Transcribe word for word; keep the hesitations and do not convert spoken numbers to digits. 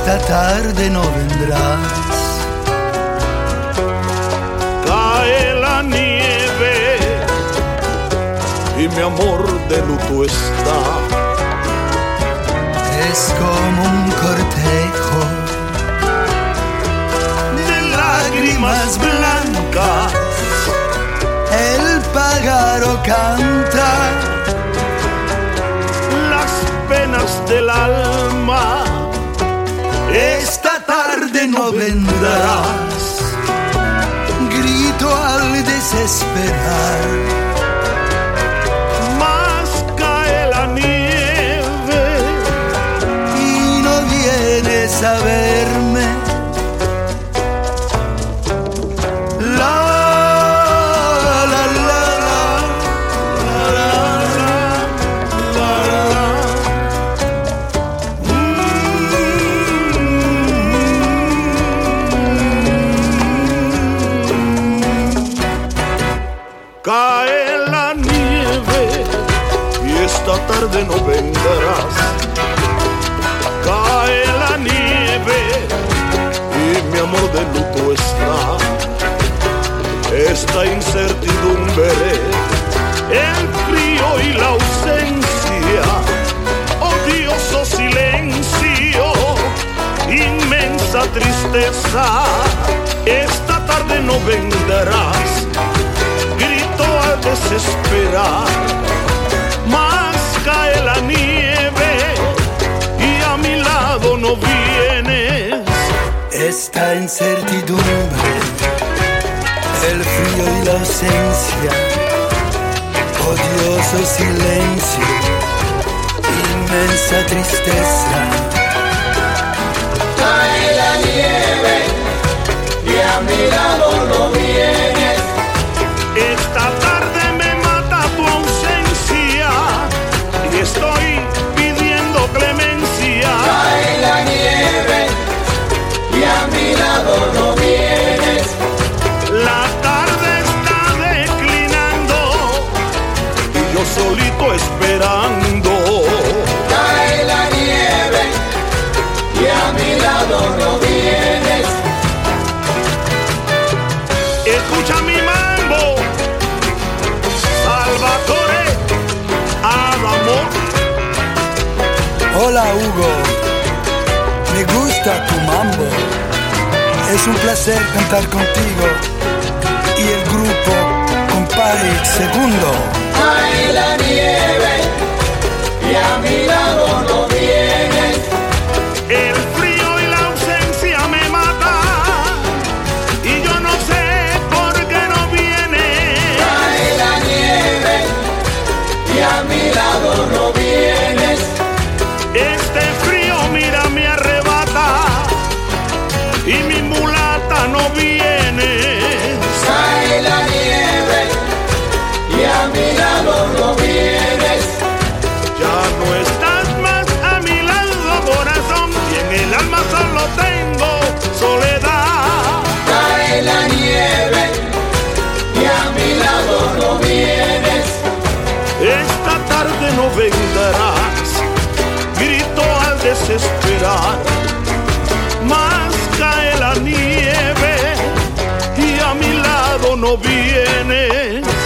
esta tarde no vendrás. Cae la nieve y mi amor de luto está. Es como un cortejo de lágrimas blancas. El pájaro canta las penas del alma. Esta tarde no vendrás. Grito al desesperar. Mas cae la nieve y no vienes a verme. Cae la nieve y esta tarde no vendrás. Cae la nieve y mi amor de luto está. Esta incertidumbre, el frío y la ausencia, odioso silencio, inmensa tristeza. Esta tarde no vendrás. Al desesperar, mas cae la nieve y a mi lado no vienes. Esta incertidumbre, el frío y la ausencia, odioso silencio, inmensa tristeza. Cae la nieve y a mi lado no vienes. Esta tarde me mata tu ausencia y estoy pidiendo clemencia. Cae la nieve y a mi lado no vienes. La tarde está declinando y yo solito esperando. Cae la nieve y a mi lado no vienes. Escucha mi mambo, Salvatore Adamo. Hola Hugo, me gusta tu mambo. Es un placer cantar contigo y el grupo Compare Segundo. Cae la nieve y a mi lado no vienes. El frío y la ausencia me mata y yo no sé por qué no vienes. Cae la nieve y a mi lado no vienes. Este frío, mira, me arrebata y mi mulata no viene. Cae la nieve y a mi lado no vienes. Ya no estás más a mi lado, corazón, y en el alma solo tengo soledad. Cae la nieve y a mi lado no vienes. Esta tarde no vendrás, grito al desesperar, mas cae la nieve y a mi lado no viene.